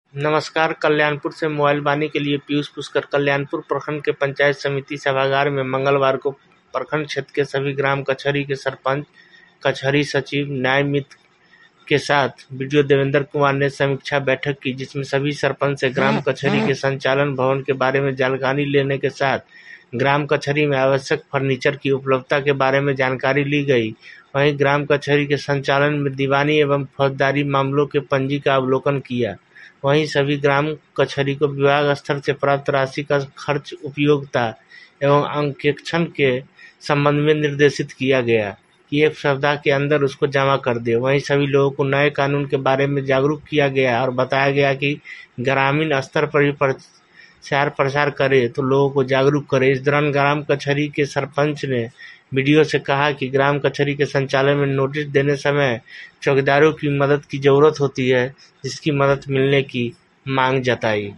नमस्कार। कल्याणपुर से मोबाइल वाणी के लिए पीयूष पुष्कर। कल्याणपुर प्रखंड के पंचायत समिति सभागार में मंगलवार को प्रखंड क्षेत्र के सभी ग्राम कचहरी के सरपंच, कचहरी सचिव, न्याय मित्र के साथ बीडीओ देवेंद्र कुमार ने समीक्षा बैठक की, जिसमें सभी सरपंच से ग्राम कचहरी के संचालन भवन के बारे में जानकारी लेने के साथ ग्राम कचहरी में आवश्यक फर्नीचर की उपलब्धता के बारे में जानकारी ली गई। वहीं ग्राम कचहरी के संचालन में दीवानी एवं फौजदारी मामलों के पंजी का अवलोकन किया। वहीं सभी ग्राम कचहरी को विभाग स्तर से प्राप्त राशि का खर्च, उपयोगिता एवं अंकेक्षण के संबंध में निर्देशित किया गया कि एक सप्ताह के अंदर उसको जमा कर दे। वहीं सभी लोगों को नए कानून के बारे में जागरूक किया गया और बताया गया कि ग्रामीण स्तर पर भी प्रचार प्रसार करे तो लोगों को जागरूक करे। इस दौरान ग्राम कचहरी के सरपंच ने बीडीओ से कहा कि ग्राम कचहरी के संचालन में नोटिस देने समय चौकीदारों की मदद की जरूरत होती है, जिसकी मदद मिलने की मांग जताई।